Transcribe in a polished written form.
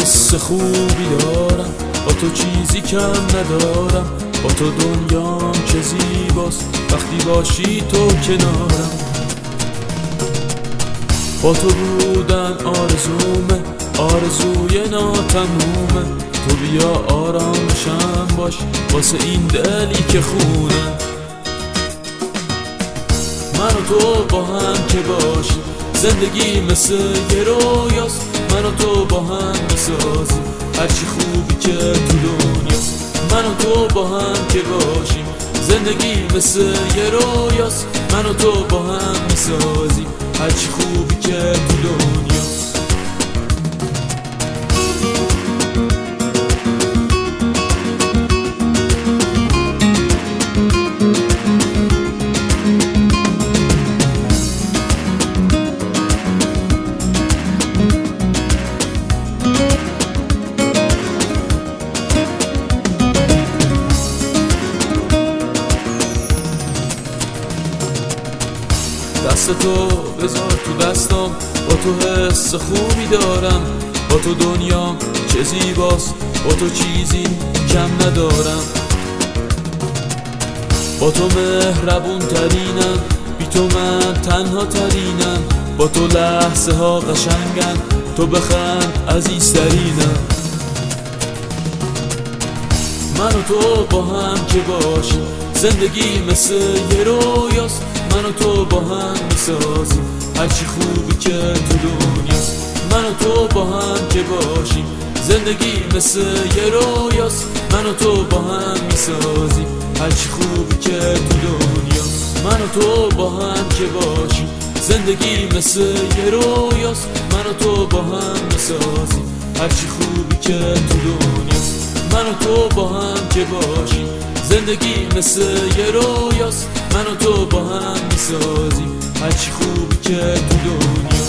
حس خوبی دارم، با تو چیزی کم ندارم. با تو دنیام چه زیباست وقتی باشی تو کنارم. با تو بودن آرزومه، آرزوی ناتمومه. تو بیا آرامشم باش واسه این دلی که خونه. من و تو با هم که باشیم زندگی مثل یه رویاست. من و تو با هم میسازیم هرچی خوبی که تو دنیاست. من و تو با هم که باشیم زندگی مثل یه رویاست. من و تو با هم میسازیم هرچی خوبی که تو دنیاست. دست تو بذار تو دستم، با تو حس خوبی دارم. با تو دنیام چه زیباست، با تو چیزی کم ندارم. با تو مهربون ترینم، بی تو من تنها ترینم. با تو لحظه ها قشنگن، تو بخند عزیزترینم. من و تو با هم که باشیم زندگی مثل یه رویاست. من و تو با هم میسازیم هرچی خوبی که تو دنیاست. من و تو با هم که باشیم زندگی مثل یه رویاست. من و تو با هم میسازیم هرچی خوبی که تو دنیاست. من و تو با هم که باشیم زندگی مثل یه رویاست. من و تو با هم میسازیم هرچی خوبی که تو دنیاست. من و تو با هم که باشیم زندگی مثل یه رویاست. من و تو با هم میسازیم هرچی خوبی که تو دنیا.